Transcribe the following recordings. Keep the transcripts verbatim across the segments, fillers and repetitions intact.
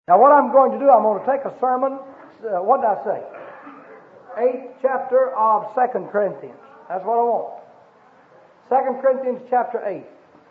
Now what I'm going to do, I'm going to take a sermon, uh, what did I say? Eighth chapter of Second Corinthians. That's what I want. Second Corinthians chapter eight.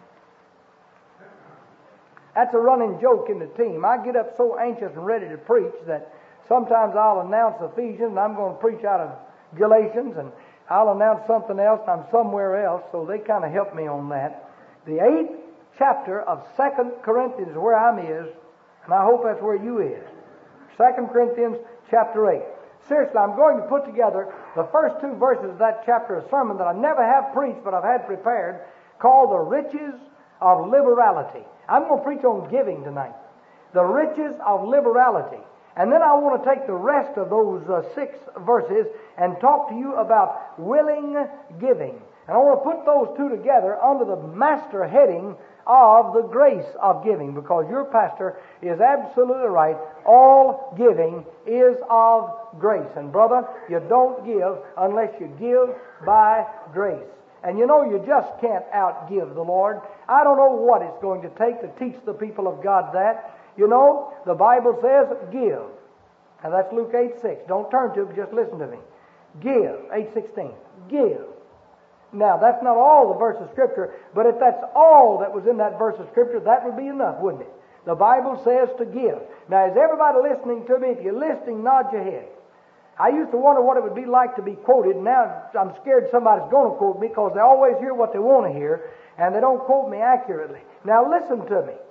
That's a running joke in the team. I get up so anxious and ready to preach that sometimes I'll announce Ephesians and I'm going to preach out of Galatians, and I'll announce something else and I'm somewhere else, so they kind of help me on that. The eighth chapter of Second Corinthians is where I'm is, and I hope that's where you is. Second Corinthians chapter eight. Seriously, I'm going to put together the first two verses of that chapter, a sermon that I never have preached but I've had prepared, called The Riches of Liberality. I'm going to preach on giving tonight. The riches of liberality. And then I want to take the rest of those uh, six verses and talk to you about willing giving. And I want to put those two together under the master heading of the grace of giving, because your pastor is absolutely right. All giving is of grace. And brother, you don't give unless you give by grace. And you know, you just can't outgive the Lord. I don't know what it's going to take to teach the people of God that. You know, the Bible says, give. Now that's Luke eight six. Don't turn to it, just listen to me. Give, eight sixteen. Give. Now, that's not all the verse of Scripture, but if that's all that was in that verse of Scripture, that would be enough, wouldn't it? The Bible says to give. Now, is everybody listening to me? If you're listening, nod your head. I used to wonder what it would be like to be quoted. Now I'm scared somebody's going to quote me, because they always hear what they want to hear, and they don't quote me accurately. Now listen to me.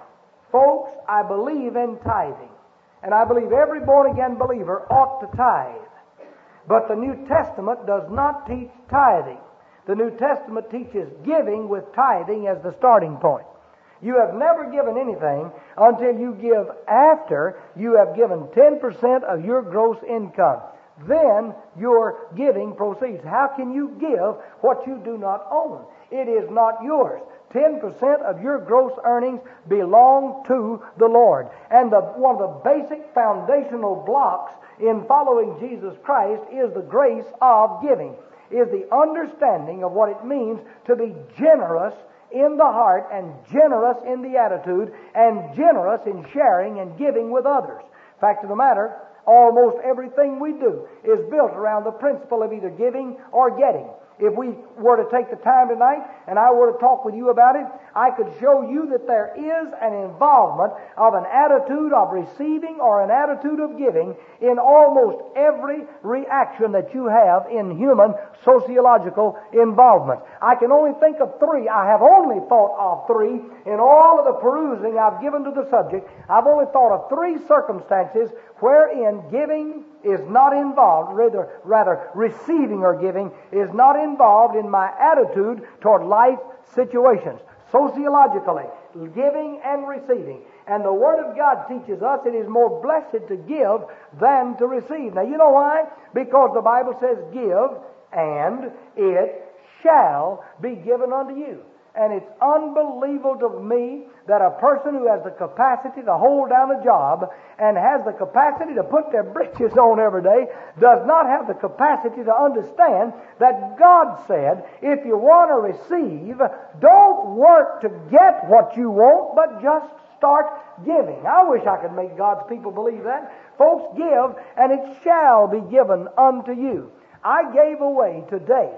Folks, I believe in tithing, and I believe every born-again believer ought to tithe. But the New Testament does not teach tithing. The New Testament teaches giving with tithing as the starting point. You have never given anything until you give after you have given ten percent of your gross income. Then your giving proceeds. How can you give what you do not own? It is not yours. ten percent of your gross earnings belong to the Lord. And the, one of the basic foundational blocks in following Jesus Christ is the grace of giving, is the understanding of what it means to be generous in the heart, and generous in the attitude, and generous in sharing and giving with others. Fact of the matter, almost everything we do is built around the principle of either giving or getting. If we were to take the time tonight and I were to talk with you about it, I could show you that there is an involvement of an attitude of receiving or an attitude of giving in almost every reaction that you have in human sociological involvement. I can only think of three. I have only thought of three in all of the perusing I've given to the subject. I've only thought of three circumstances wherein giving is not involved, rather, rather receiving or giving is not involved in my attitude toward life situations. Sociologically, giving and receiving. And the Word of God teaches us it is more blessed to give than to receive. Now, you know why? Because the Bible says, give, and it shall be given unto you. And it's unbelievable to me that a person who has the capacity to hold down a job and has the capacity to put their breeches on every day does not have the capacity to understand that God said, if you want to receive, don't work to get what you want, but just start giving. I wish I could make God's people believe that. Folks, give, and it shall be given unto you. I gave away today,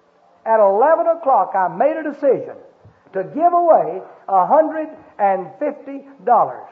at eleven o'clock, I made a decision to give away one hundred fifty dollars.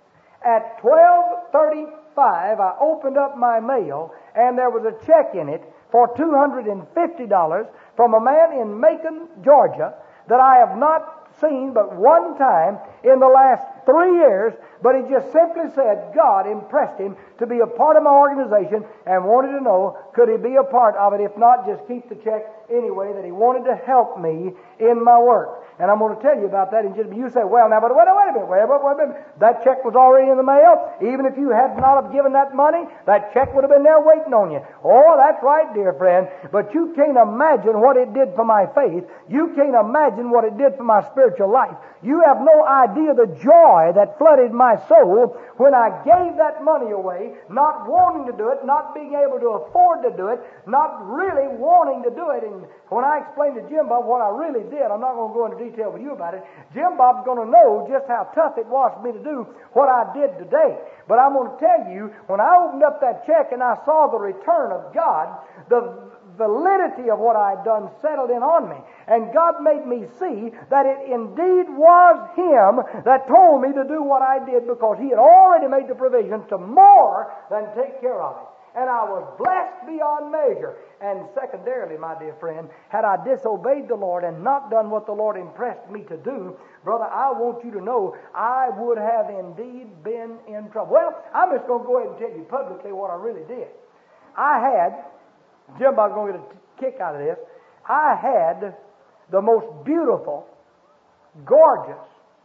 At twelve thirty-five, I opened up my mail, and there was a check in it for two hundred fifty dollars from a man in Macon, Georgia, that I have not seen but one time in the last three years, but he just simply said God impressed him to be a part of my organization and wanted to know, could he be a part of it? If not, just keep the check anyway, that he wanted to help me in my work. And I'm going to tell you about that in just a minute. You say, well, now, but wait, wait a minute, wait, wait, wait a minute. That check was already in the mail. Even if you had not have given that money, that check would have been there waiting on you. Oh, that's right, dear friend. But you can't imagine what it did for my faith. You can't imagine what it did for my spiritual life. You have no idea the joy that flooded my soul when I gave that money away, not wanting to do it, not being able to afford to do it, not really wanting to do it. And when I explained to Jim about what I really did, I'm not going to go into me tell you about it. Jim Bob's going to know just how tough it was for me to do what I did today. But I'm going to tell you, when I opened up that check and I saw the return of God, the validity of what I had done settled in on me. And God made me see that it indeed was Him that told me to do what I did, because He had already made the provision to more than take care of it. And I was blessed beyond measure. And secondarily, my dear friend, had I disobeyed the Lord and not done what the Lord impressed me to do, brother, I want you to know I would have indeed been in trouble. Well, I'm just going to go ahead and tell you publicly what I really did. I had, Jim Bob's going to get a kick out of this, I had the most beautiful, gorgeous,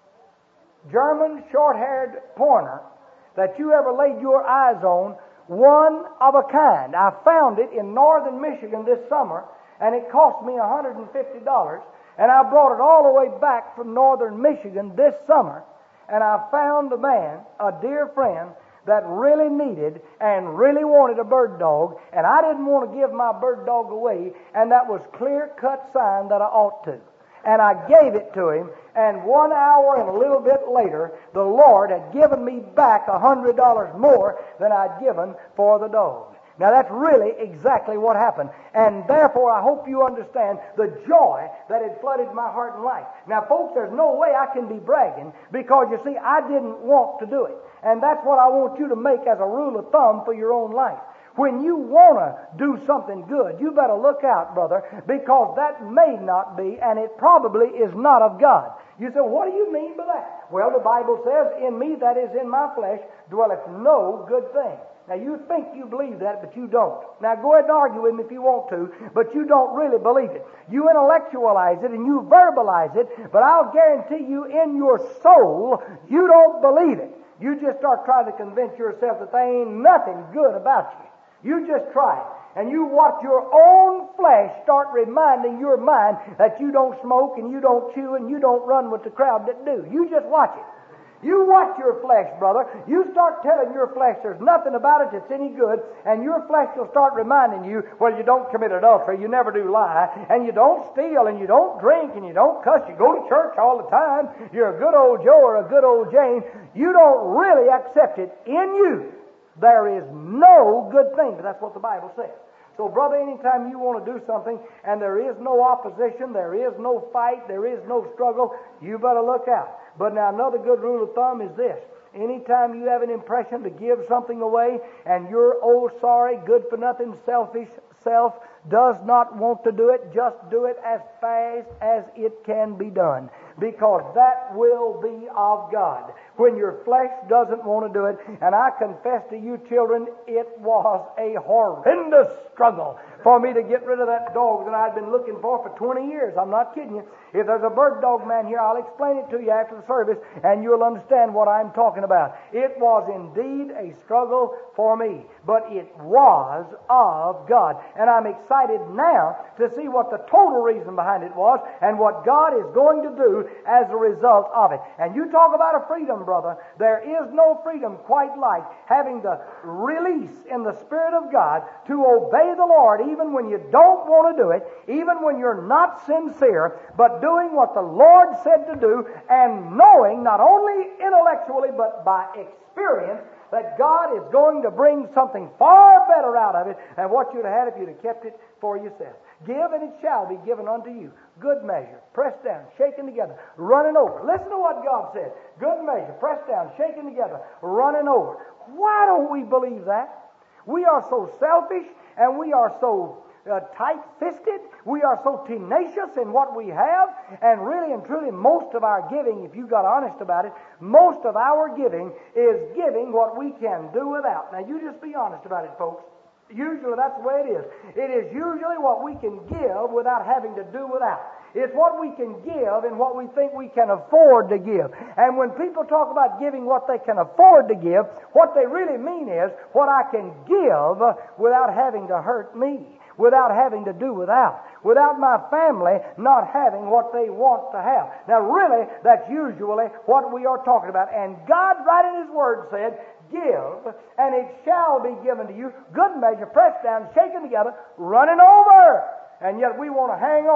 German short-haired pointer that you ever laid your eyes on, one of a kind. I found it in northern Michigan this summer, and it cost me one hundred fifty dollars, and I brought it all the way back from northern Michigan this summer, and I found a man, a dear friend, that really needed and really wanted a bird dog, and I didn't want to give my bird dog away, and that was clear-cut sign that I ought to. And I gave it to him, and one hour and a little bit later, the Lord had given me back a hundred dollars more than I'd given for the dog. Now that's really exactly what happened. And therefore I hope you understand the joy that had flooded my heart and life. Now folks, there's no way I can be bragging, because you see, I didn't want to do it. And that's what I want you to make as a rule of thumb for your own life. When you want to do something good, you better look out, brother, because that may not be, and it probably is not of God. You say, what do you mean by that? Well, the Bible says, in me, that is in my flesh, dwelleth no good thing. Now, you think you believe that, but you don't. Now, go ahead and argue with me if you want to, but you don't really believe it. You intellectualize it and you verbalize it, but I'll guarantee you in your soul, you don't believe it. You just start trying to convince yourself that there ain't nothing good about you. You just try it. And you watch your own flesh start reminding your mind that you don't smoke and you don't chew and you don't run with the crowd that do. You just watch it. You watch your flesh, brother. You start telling your flesh there's nothing about it that's any good, and your flesh will start reminding you, well, you don't commit adultery, you never do lie, and you don't steal, and you don't drink, and you don't cuss, you go to church all the time, you're a good old Joe or a good old Jane. You don't really accept it in you. There is no good thing, but that's what the Bible says. So, brother, anytime you want to do something and there is no opposition, there is no fight, there is no struggle, you better look out. But now another good rule of thumb is this. Anytime you have an impression to give something away and your old sorry, good-for-nothing, selfish self does not want to do it, just do it as fast as it can be done, because that will be of God when your flesh doesn't want to do it. And I confess to you, children, it was a horrendous struggle for me to get rid of that dog that I'd been looking for for twenty years. I'm not kidding you. If there's a bird dog man here, I'll explain it to you after the service, and you'll understand what I'm talking about. It was indeed a struggle for me, but it was of God. And I'm excited now to see what the total reason behind it was and what God is going to do as a result of it. And you talk about a freedom, brother. There is no freedom quite like having the release in the Spirit of God to obey the Lord even when you don't want to do it, even when you're not sincere, but doing what the Lord said to do, and knowing not only intellectually but by experience that God is going to bring something far better out of it than what you'd have had if you'd have kept it for yourself. Give, and it shall be given unto you. Good measure, pressed down, shaken together, running over. Listen to what God said. Good measure, pressed down, shaken together, running over. Why don't we believe that? We are so selfish, and we are so uh, tight-fisted. We are so tenacious in what we have, and really and truly most of our giving, if you got honest about it, most of our giving is giving what we can do without. Now, you just be honest about it, folks. Usually that's the way it is. It is usually what we can give without having to do without. It's what we can give and what we think we can afford to give. And when people talk about giving what they can afford to give, what they really mean is what I can give without having to hurt me, without having to do without, without my family not having what they want to have. Now really, that's usually what we are talking about. And God, right in His Word, said, give, and it shall be given to you. Good measure, pressed down, shaken together, running over. And yet we want to hang on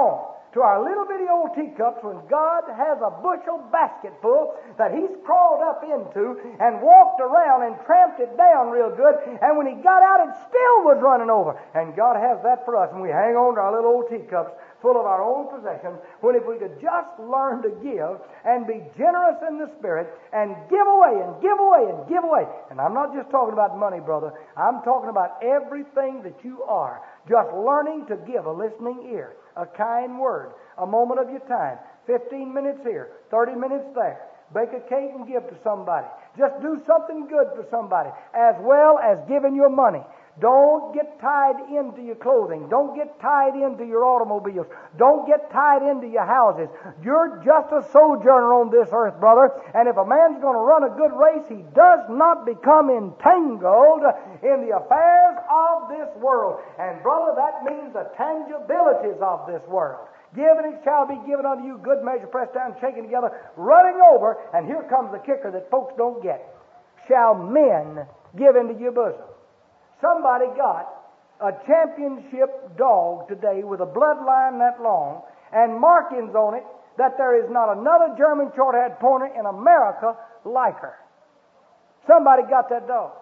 to our little bitty old teacups when God has a bushel basket full that He's crawled up into and walked around and tramped it down real good, and when He got out it still was running over. And God has that for us, and we hang on to our little old teacups full of our own possessions, when if we could just learn to give and be generous in the Spirit and give away and give away and give away. And I'm not just talking about money, brother. I'm talking about everything that you are. Just learning to give a listening ear, a kind word, a moment of your time, fifteen minutes here, thirty minutes there. Bake a cake and give to somebody. Just do something good for somebody, as well as giving your money. Don't get tied into your clothing. Don't get tied into your automobiles. Don't get tied into your houses. You're just a sojourner on this earth, brother. And if a man's going to run a good race, he does not become entangled in the affairs of this world. And brother, that means the tangibilities of this world. Give and it shall be given unto you, good measure, pressed down, shaken together, running over. And here comes the kicker that folks don't get. Shall men give into your bosom? Somebody got a championship dog today with a bloodline that long and markings on it that there is not another German short-haired pointer in America like her. Somebody got that dog.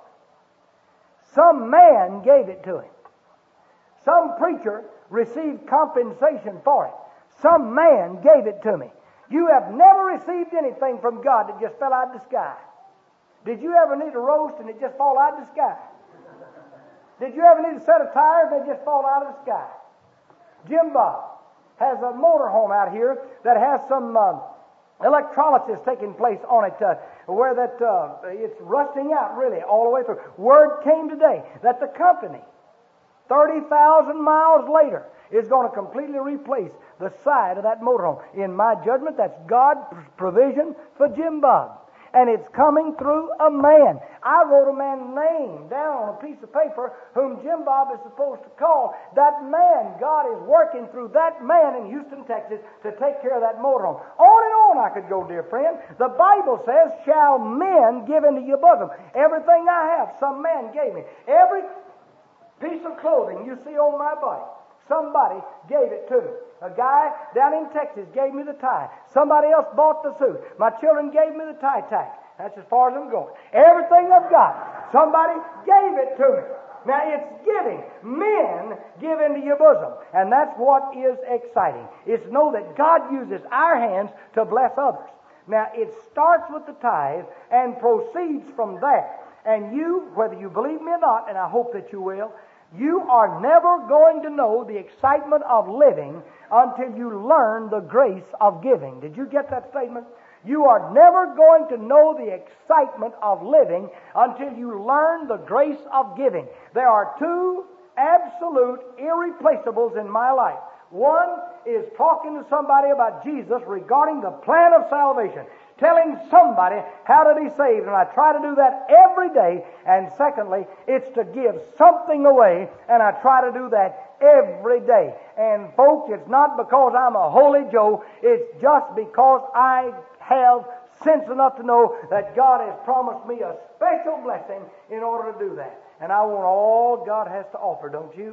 Some man gave it to him. Some preacher received compensation for it. Some man gave it to me. You have never received anything from God that just fell out of the sky. Did you ever need a roast and it just fall out of the sky? Did you ever need a set of tires and they just fall out of the sky? Jim Bob has a motorhome out here that has some uh, electrolysis taking place on it uh, where that uh, it's rusting out really all the way through. Word came today that the company, thirty thousand miles later, is going to completely replace the side of that motorhome. In my judgment, that's God's provision for Jim Bob. And it's coming through a man. I wrote a man's name down on a piece of paper whom Jim Bob is supposed to call. That man, God is working through that man in Houston, Texas to take care of that motorhome. On and on I could go, dear friend. The Bible says, shall men give into your bosom? Everything I have, some man gave me. Every piece of clothing you see on my body, somebody gave it to me. A guy down in Texas gave me the tie. Somebody else bought the suit. My children gave me the tie tack. That's as far as I'm going. Everything I've got, somebody gave it to me. Now, it's giving. Men give into your bosom. And that's what is exciting. It's to know that God uses our hands to bless others. Now, it starts with the tithe and proceeds from there. And you, whether you believe me or not, and I hope that you will, you are never going to know the excitement of living until you learn the grace of giving. Did you get that statement? You are never going to know the excitement of living until you learn the grace of giving. There are two absolute irreplaceables in my life. One is talking to somebody about Jesus regarding the plan of salvation, telling somebody how to be saved, and I try to do that every day. And secondly, it's to give something away, and I try to do that every day. And folks, it's not because I'm a holy Joe, it's just because I have sense enough to know that God has promised me a special blessing in order to do that. And I want all God has to offer, don't you?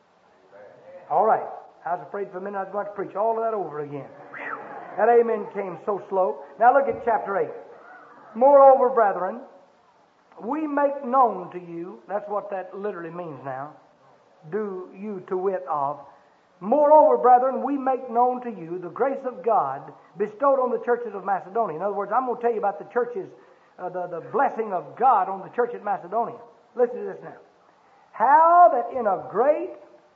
All right. I was afraid for a minute I was going to preach all of that over again. Whew. That amen came so slow. Now look at chapter eight. Moreover, brethren, we make known to you, that's what that literally means now, do you to wit of. Moreover, brethren, we make known to you the grace of God bestowed on the churches of Macedonia. In other words, I'm going to tell you about the churches, uh, the, the blessing of God on the church at Macedonia. Listen to this now. How that in a great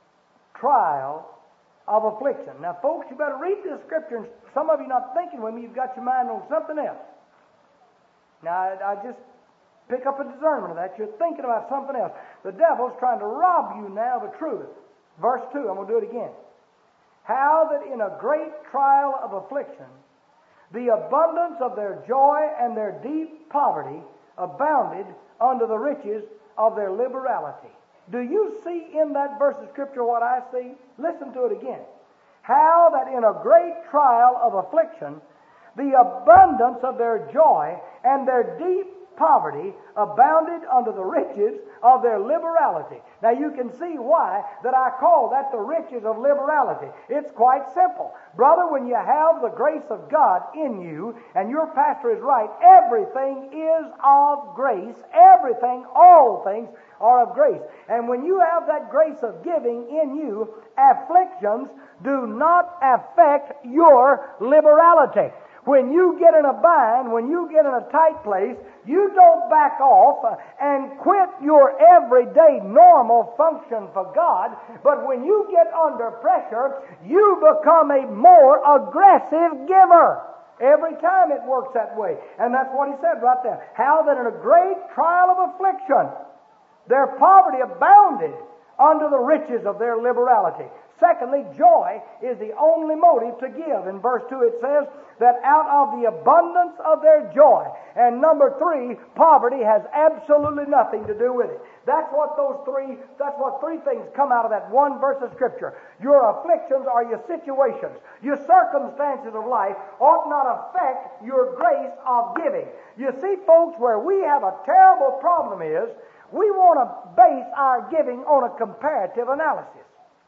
trial of affliction. Now, folks, you better read this scripture, and some of you not thinking with me, you've got your mind on something else. Now, I, I just pick up a discernment of that. You're thinking about something else. The devil's trying to rob you now of the truth. Verse two, I'm going to do it again. How that in a great trial of affliction, the abundance of their joy and their deep poverty abounded unto the riches of their liberality. Do you see in that verse of Scripture what I see? Listen to it again. How that in a great trial of affliction, the abundance of their joy and their deep poverty abounded under the riches of their liberality. Now you can see why that I call that the riches of liberality. It's quite simple. Brother, when you have the grace of God in you, and your pastor is right, everything is of grace. Everything, all things are of grace. And when you have that grace of giving in you, afflictions do not affect your liberality. When you get in a bind, when you get in a tight place, you don't back off and quit your everyday normal function for God. But when you get under pressure, you become a more aggressive giver. Every time it works that way. And that's what he said right there. How that in a great trial of affliction, their poverty abounded under the riches of their liberality. Secondly, joy is the only motive to give. In verse two it says that out of the abundance of their joy. And number three, poverty has absolutely nothing to do with it. That's what those three, that's what three things come out of that one verse of Scripture. Your afflictions are your situations. Your circumstances of life ought not affect your grace of giving. You see, folks, where we have a terrible problem is we want to base our giving on a comparative analysis.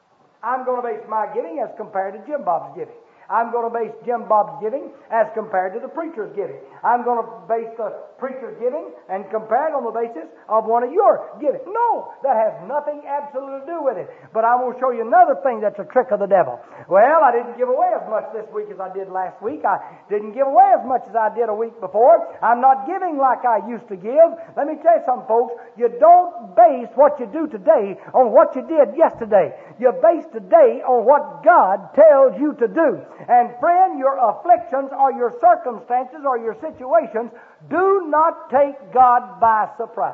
I'm going to base my giving as compared to Jim Bob's giving. I'm going to base Jim Bob's giving as compared to the preacher's giving. I'm going to base the preacher's giving and compare it on the basis of one of your giving. No, that has nothing absolutely to do with it. But I will show you another thing that's a trick of the devil. Well, I didn't give away as much this week as I did last week. I didn't give away as much as I did a week before. I'm not giving like I used to give. Let me tell you something, folks. You don't base what you do today on what you did yesterday. You base today on what God tells you to do. And friend, your afflictions or your circumstances or your situations do not take God by surprise.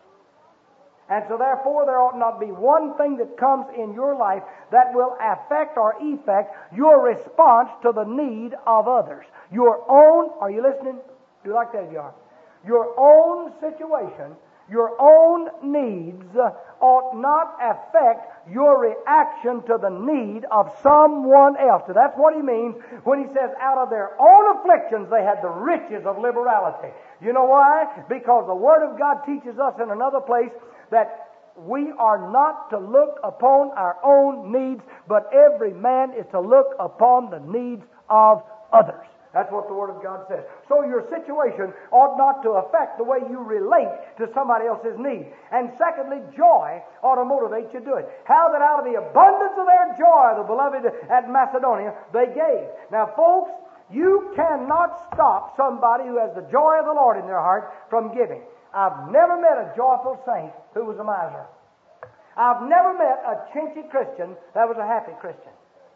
And so therefore there ought not be one thing that comes in your life that will affect or effect your response to the need of others. Your own, are you listening? Do you like that if you are? Your own situation, your own needs ought not affect your reaction to the need of someone else. So that's what he means when he says out of their own afflictions they had the riches of liberality. You know why? Because the Word of God teaches us in another place that we are not to look upon our own needs, but every man is to look upon the needs of others. That's what the Word of God says. So your situation ought not to affect the way you relate to somebody else's need. And secondly, joy ought to motivate you to do it. How that out of the abundance of their joy, the beloved at Macedonia, they gave. Now, folks, you cannot stop somebody who has the joy of the Lord in their heart from giving. I've never met a joyful saint who was a miser. I've never met a chinchy Christian that was a happy Christian.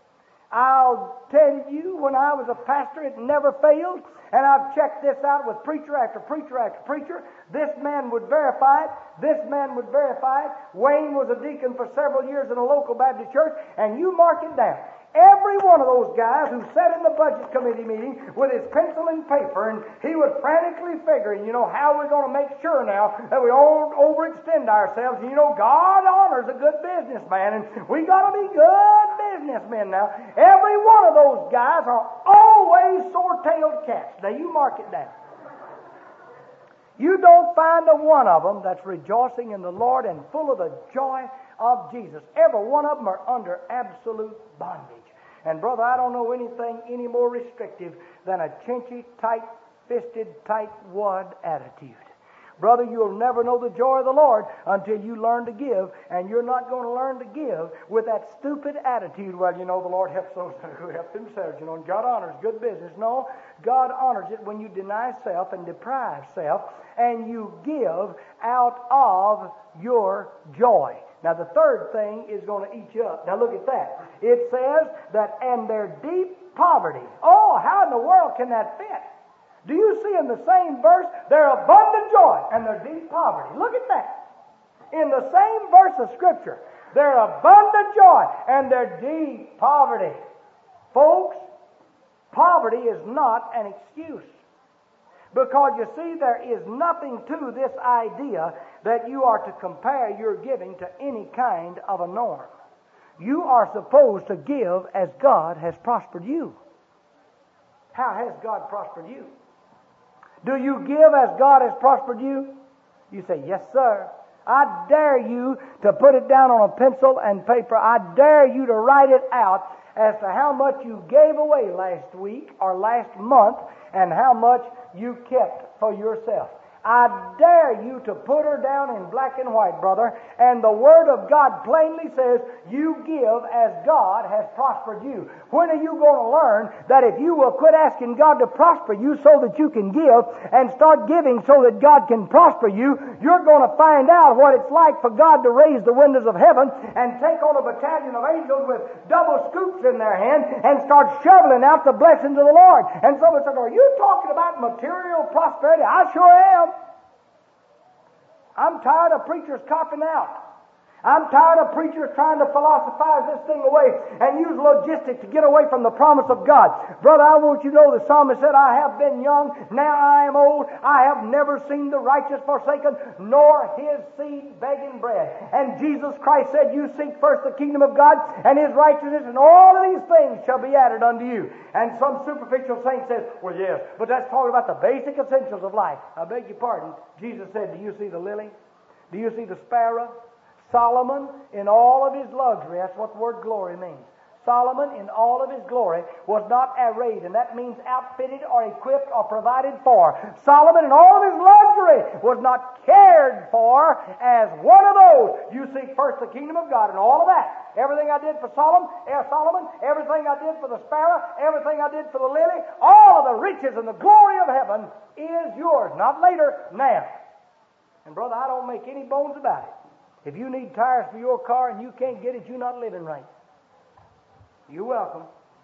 I'll tell you, when I was a pastor, it never failed, and I've checked this out with preacher after preacher after preacher. This man would verify it. This man would verify it. Wayne was a deacon for several years in a local Baptist church, and you mark it down. Every one of those guys who sat in the budget committee meeting with his pencil and paper, and he was frantically figuring, you know, how we're going to make sure now that we don't overextend ourselves. And, you know, God honors a good businessman, and we got to be good businessmen now. Every one of those guys are always sore-tailed cats. Now, you mark it down. You don't find a one of them that's rejoicing in the Lord and full of the joy of Jesus. Every one of them are under absolute bondage. And brother, I don't know anything any more restrictive than a chinchy, tight-fisted, tight-wad attitude. Brother, you'll never know the joy of the Lord until you learn to give, and you're not going to learn to give with that stupid attitude, well, you know, the Lord helps those who help themselves, you know, and God honors good business. No, God honors it when you deny self and deprive self, and you give out of your joy. Now, the third thing is going to eat you up. Now, look at that. It says that, and their deep poverty. Oh, how in the world can that fit? Do you see in the same verse their abundant joy and their deep poverty? Look at that. In the same verse of Scripture, their abundant joy and their deep poverty. Folks, poverty is not an excuse. Because you see, there is nothing to this idea that you are to compare your giving to any kind of a norm. You are supposed to give as God has prospered you. How has God prospered you? Do you give as God has prospered you? You say, yes, sir. I dare you to put it down on a pencil and paper. I dare you to write it out as to how much you gave away last week or last month and how much you kept for yourself. I dare you to put her down in black and white, brother. And the Word of God plainly says, you give as God has prospered you. When are you going to learn that if you will quit asking God to prosper you so that you can give and start giving so that God can prosper you, you're going to find out what it's like for God to raise the windows of heaven and take on a battalion of angels with double scoops in their hand and start shoveling out the blessings of the Lord. And someone said, are you talking about material prosperity? I sure am. I'm tired of preachers copping out. I'm tired of preachers trying to philosophize this thing away and use logistics to get away from the promise of God. Brother, I want you to know the psalmist said, I have been young, now I am old. I have never seen the righteous forsaken, nor his seed begging bread. And Jesus Christ said, you seek first the kingdom of God and his righteousness, and all of these things shall be added unto you. And some superficial saint says, well, yes, but that's talking about the basic essentials of life. I beg your pardon. Jesus said, do you see the lily? Do you see the sparrow? Solomon, in all of his luxury, that's what the word glory means. Solomon, in all of his glory, was not arrayed, and that means outfitted or equipped or provided for. Solomon, in all of his luxury, was not cared for as one of those. You seek first the kingdom of God and all of that. Everything I did for Solomon, Solomon, everything I did for the sparrow, everything I did for the lily, all of the riches and the glory of heaven is yours. Not later, now. And brother, I don't make any bones about it. If you need tires for your car and you can't get it, you're not living right. You're welcome.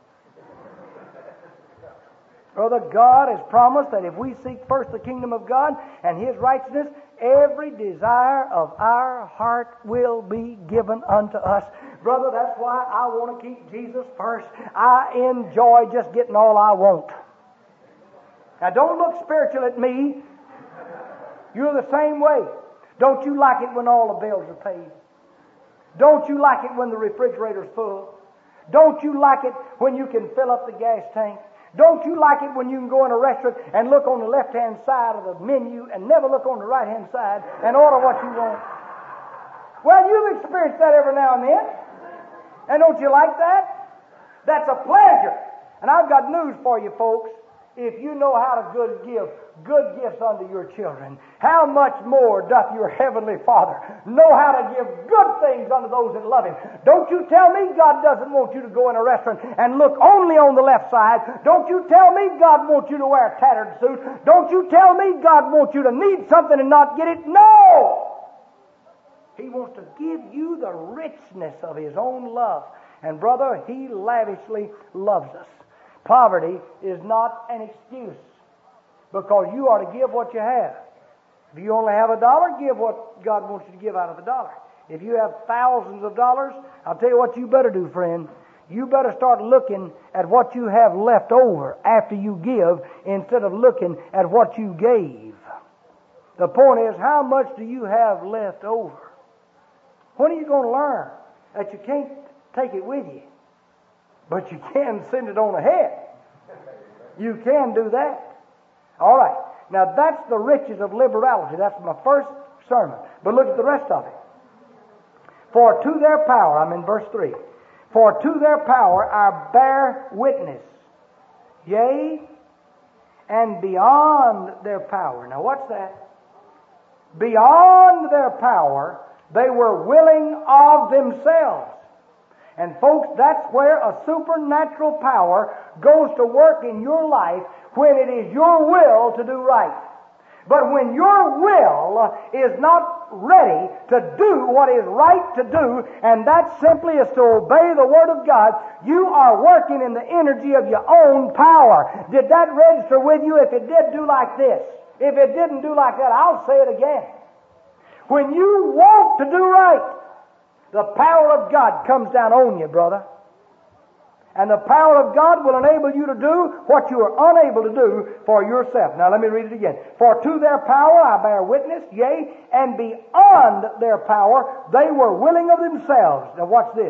Brother, God has promised that if we seek first the kingdom of God and his righteousness, every desire of our heart will be given unto us. Brother, that's why I want to keep Jesus first. I enjoy just getting all I want. Now, don't look spiritual at me. You're the same way. Don't you like it when all the bills are paid? Don't you like it when the refrigerator's full? Don't you like it when you can fill up the gas tank? Don't you like it when you can go in a restaurant and look on the left-hand side of the menu and never look on the right-hand side and order what you want? Well, you've experienced that every now and then. And don't you like that? That's a pleasure. And I've got news for you, folks. If you know how to good give good gifts unto your children, how much more doth your heavenly Father know how to give good things unto those that love him? Don't you tell me God doesn't want you to go in a restaurant and look only on the left side. Don't you tell me God wants you to wear a tattered suit. Don't you tell me God wants you to need something and not get it. No! He wants to give you the richness of his own love. And brother, he lavishly loves us. Poverty is not an excuse, because you ought to give what you have. If you only have a dollar, give what God wants you to give out of the dollar. If you have thousands of dollars, I'll tell you what you better do, friend. You better start looking at what you have left over after you give instead of looking at what you gave. The point is, how much do you have left over? When are you going to learn that you can't take it with you, but you can send it on ahead? You can do that. All right. Now, that's the riches of liberality. That's my first sermon. But look at the rest of it. For to their power, I'm in verse three. For to their power I bear witness. Yea, and beyond their power. Now, what's that? Beyond their power, they were willing of themselves. And folks, that's where a supernatural power goes to work in your life, when it is your will to do right. But when your will is not ready to do what is right to do, and that simply is to obey the Word of God, you are working in the energy of your own power. Did that register with you? If it did, do like this. If it didn't do like that, I'll say it again. When you want to do right, the power of God comes down on you, brother. And the power of God will enable you to do what you are unable to do for yourself. Now let me read it again. For to their power I bear witness, yea, and beyond their power they were willing of themselves. Now watch this.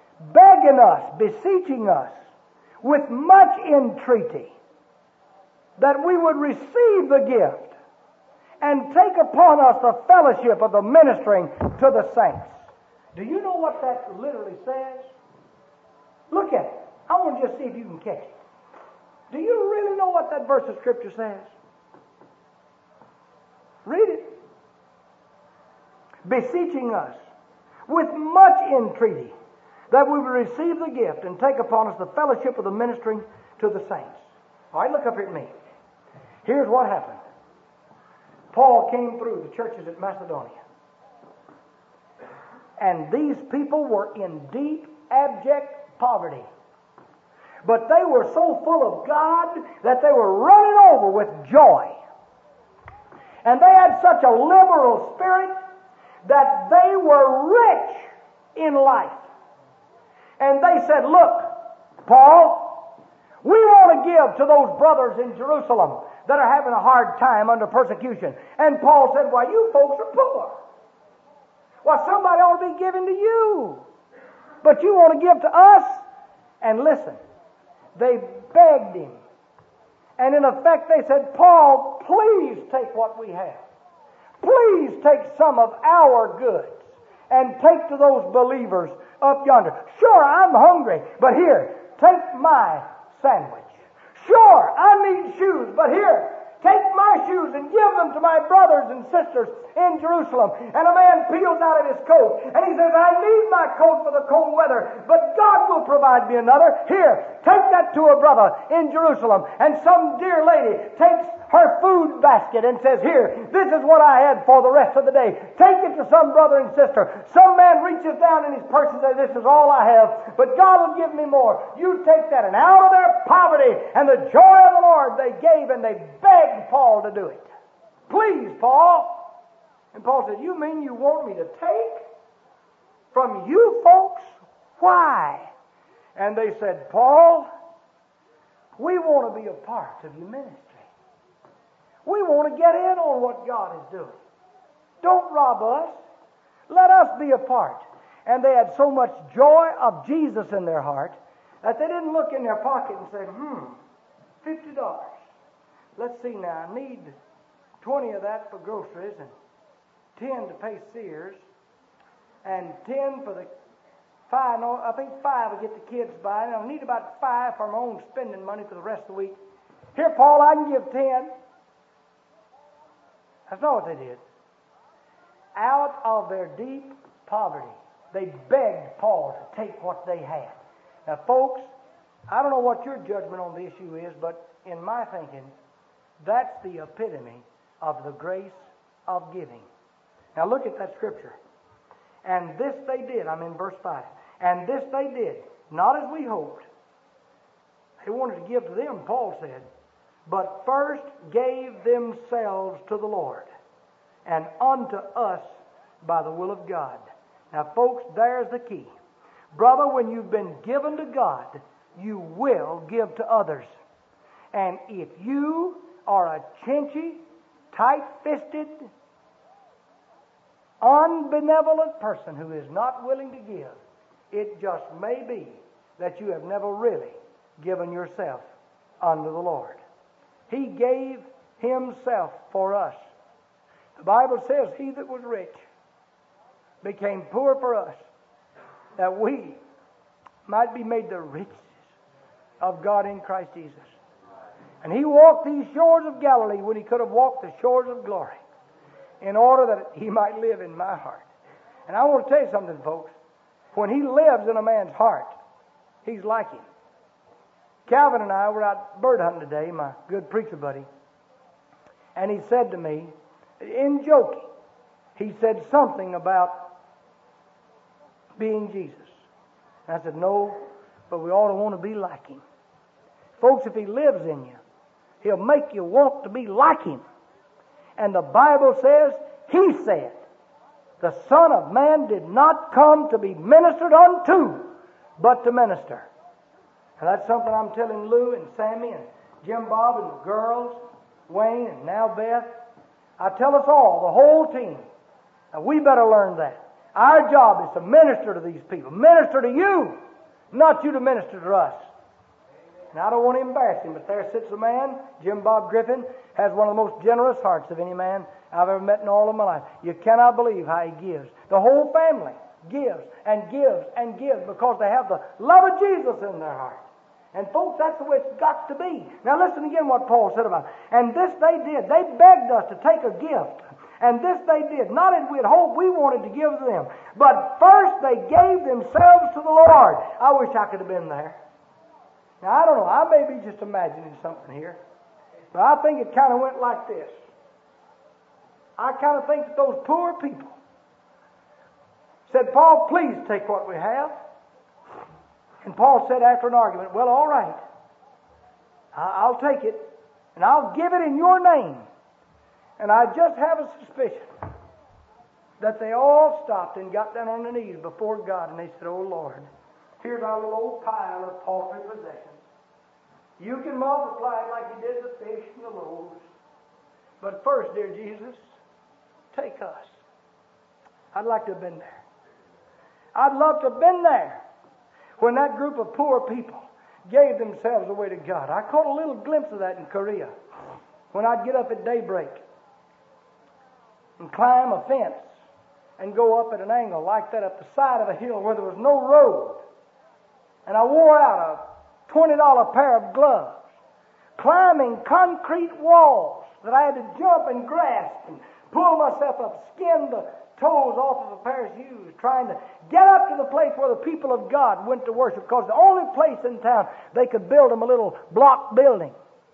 Begging us, beseeching us, with much entreaty. that we would receive the gift and take upon us the fellowship of the ministering to the saints. Do you know what that literally says? Look at it. I want to just see if you can catch it. Do you really know what that verse of Scripture says? Read it. Beseeching us with much entreaty that we will receive the gift and take upon us the fellowship of the ministering to the saints. All right, look up here at me. Here's what happened. Paul came through the churches at Macedonia. And these people were in deep, abject poverty. But they were so full of God that they were running over with joy. And they had such a liberal spirit that they were rich in life. And they said, look, Paul, we want to give to those brothers in Jerusalem that are having a hard time under persecution. And Paul said, why, you folks are poor. Well, somebody ought to be giving to you. But you want to give to us? And listen, they begged him. And in effect they said, Paul, please take what we have. Please take some of our goods and take to those believers up yonder. Sure, I'm hungry, but here, take my sandwich. Sure, I need shoes, but here, take my shoes and give them to my brothers and sisters in Jerusalem. And a man peels out of his coat, and he says, I need my coat for the cold weather, but God will provide me another. Here, take that to a brother in Jerusalem. And some dear lady takes her food basket and says, here, this is what I had for the rest of the day. Take it to some brother and sister. Some man reaches down in his purse and says, this is all I have, but God will give me more. You take that. And out of their poverty and the joy of the Lord, they gave and they begged Paul to do it. Please, Paul. And Paul said, you mean you want me to take from you folks? Why? And they said, Paul, we want to be a part of your ministry. We want to get in on what God is doing. Don't rob us. Let us be a part. And they had so much joy of Jesus in their heart that they didn't look in their pocket and say, hmm, fifty dollars. Let's see now, I need twenty of that for groceries and ten to pay Sears and ten for the five, no, I think five will get the kids by, and I'll need about five for my own spending money for the rest of the week. Here, Paul, I can give ten. That's not what they did. Out of their deep poverty, they begged Paul to take what they had. Now, folks, I don't know what your judgment on the issue is, but in my thinking, that's the epitome of the grace of giving. Now, look at that scripture. And this they did. I'm in verse five. And this they did, not as we hoped. They wanted to give to them, Paul said, but first gave themselves to the Lord and unto us by the will of God. Now, folks, there's the key. Brother, when you've been given to God, you will give to others. And if you are a chinchy, tight-fisted, unbenevolent person who is not willing to give, it just may be that you have never really given yourself unto the Lord. He gave Himself for us. The Bible says, He that was rich became poor for us, that we might be made the richest of God in Christ Jesus. And He walked these shores of Galilee when He could have walked the shores of glory, in order that He might live in my heart. And I want to tell you something, folks. When He lives in a man's heart, he's like Him. Calvin and I were out bird hunting today, my good preacher buddy, and he said to me, in joking, he said something about being Jesus. And I said, no, but we ought to want to be like Him. Folks, if He lives in you, He'll make you want to be like Him. And the Bible says, He said, the Son of Man did not come to be ministered unto, but to minister. And that's something I'm telling Lou and Sammy and Jim Bob and the girls, Wayne and now Beth. I tell us all, the whole team, that we better learn that. Our job is to minister to these people. Minister to you, not you to minister to us. And I don't want to embarrass him, but there sits a man, Jim Bob Griffin, has one of the most generous hearts of any man I've ever met in all of my life. You cannot believe how he gives. The whole family gives and gives and gives because they have the love of Jesus in their heart. And folks, that's the way it's got to be. Now listen again what Paul said about it. And this they did. They begged us to take a gift. And this they did. Not as we had hoped we wanted to give to them. But first they gave themselves to the Lord. I wish I could have been there. Now I don't know. I may be just imagining something here. But I think it kind of went like this. I kind of think that those poor people said, Paul, please take what we have. And Paul said after an argument, well, all right. I'll take it. And I'll give it in your name. And I just have a suspicion that they all stopped and got down on their knees before God. And they said, oh, Lord, here's our little old pile of paltry possessions. You can multiply it like you did the fish and the loaves. But first, dear Jesus, take us. I'd like to have been there. I'd love to have been there when that group of poor people gave themselves away to God. I caught a little glimpse of that in Korea when I'd get up at daybreak and climb a fence and go up at an angle like that up the side of a hill where there was no road. And I wore out a twenty dollar pair of gloves, climbing concrete walls that I had to jump and grasp and pull myself up, skin the toes off of a pair of shoes, trying to get up to the place where the people of God went to worship, because the only place in town they could build them a little block building.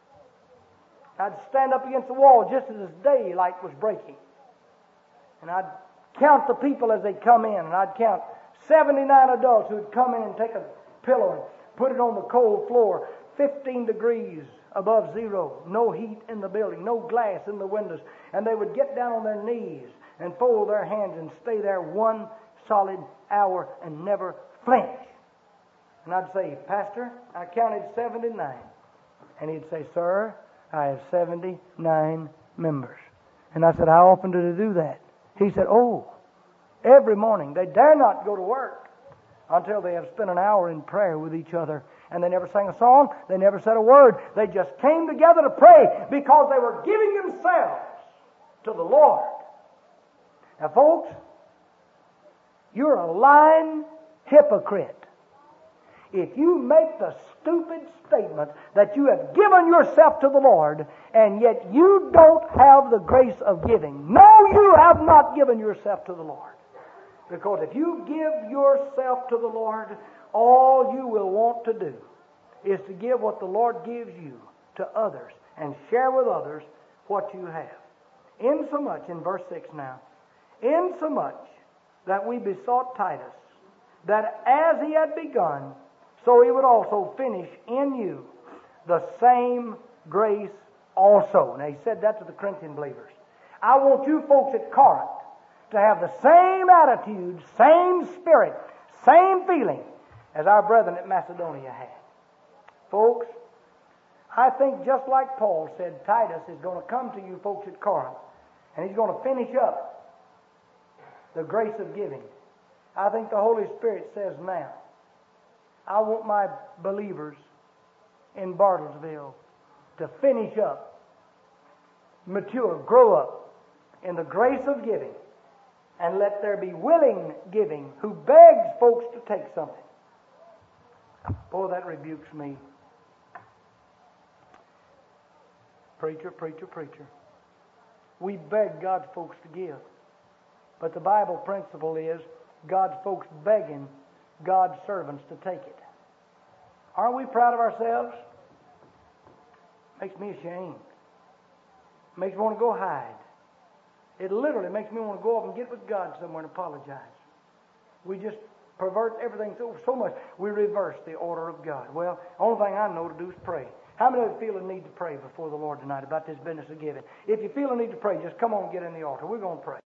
I'd stand up against the wall just as the daylight was breaking. And I'd count the people as they come in, and I'd count seventy-nine adults who would come in and take a pillow and put it on the cold floor, fifteen degrees above zero, no heat in the building, no glass in the windows, and they would get down on their knees and fold their hands and stay there one solid hour and never flinch. And I'd say, Pastor, I counted seventy-nine. And he'd say, Sir, I have seventy-nine members. And I said, how often do they do that? He said, oh, every morning. They dare not go to work until they have spent an hour in prayer with each other. And they never sang a song. They never said a word. They just came together to pray because they were giving themselves to the Lord. Now, folks, you're a lying hypocrite if you make the stupid statement that you have given yourself to the Lord and yet you don't have the grace of giving. No, you have not given yourself to the Lord. Because if you give yourself to the Lord, all you will want to do is to give what the Lord gives you to others and share with others what you have. Insomuch, in verse six now, insomuch that we besought Titus, that as he had begun, so he would also finish in you the same grace also. Now he said that to the Corinthian believers. I want you folks at Corinth to have the same attitude, same spirit, same feeling as our brethren at Macedonia had. Folks, I think just like Paul said, Titus is going to come to you folks at Corinth, and he's going to finish up the grace of giving. I think the Holy Spirit says now, I want my believers in Bartlesville to finish up, mature, grow up in the grace of giving, and let there be willing giving who begs folks to take something. Boy, that rebukes me. Preacher, preacher, preacher. We beg God's folks to give. But the Bible principle is God's folks begging God's servants to take it. Aren't we proud of ourselves? Makes me ashamed. Makes me want to go hide. It literally makes me want to go up and get with God somewhere and apologize. We just pervert everything so, so much. We reverse the order of God. Well, the only thing I know to do is pray. How many of you feel a need to pray before the Lord tonight about this business of giving? If you feel a need to pray, just come on and get in the altar. We're going to pray.